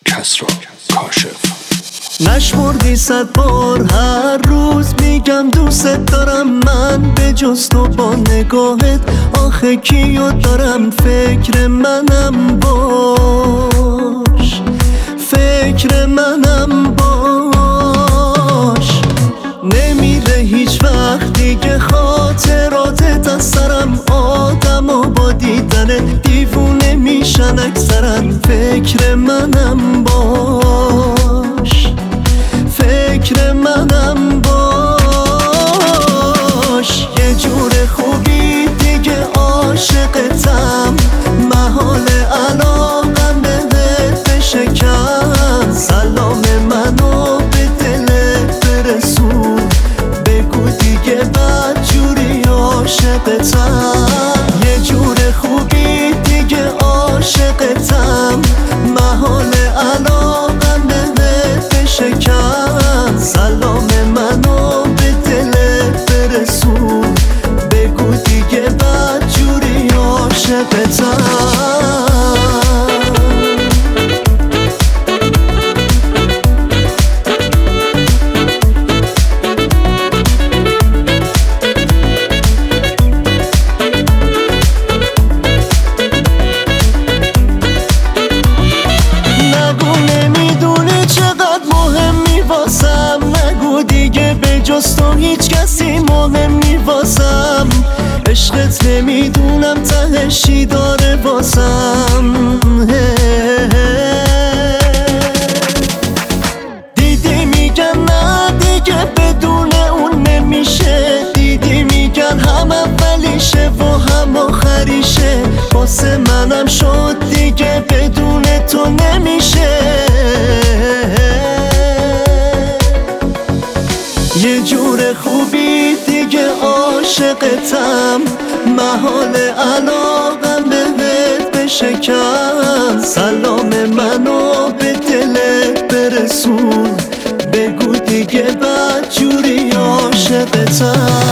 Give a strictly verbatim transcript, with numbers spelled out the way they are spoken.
کسرا کاشف. نشمردی صد بار هر روز میگم دوست دارم، من به جز تو با نگاهت آخه کیو دارم. فکر منم باش، فکر منم باش. نمیره هیچ وقت دیگه خاطراتت از سرم، آدم و با دیدن دیوونه میشن اکثرا. فکر منم باش، فکر منم باش. یه جور خوبی دیگه عاشقتم، محال علاقم بهت بشکن. سلام منو به دلت برسون، بگو دیگه بد جوری عاشقتم. یه جور خوبی دیگه عاشقتم، محال علاقم بهت بشکن. سلام منو به دلت برسون، بگو دیگه بد جوری عاشقتم. جز تو هیچ کسی مهم نی واسم، عشقت نمیدونم تهش چی داره واسم. دیدی میگن نه دیگه بدون اون نمیشه، دیدی میگن هم اولیشه و هم آخریشه. واسه منم شد دیگه بدون تو نمیشه. یه جور خوبی دیگه عاشقتم، محال علاقم بهت بشکن. سلام منو به دلت برسون، بگو دیگه بد جوری عاشقتم.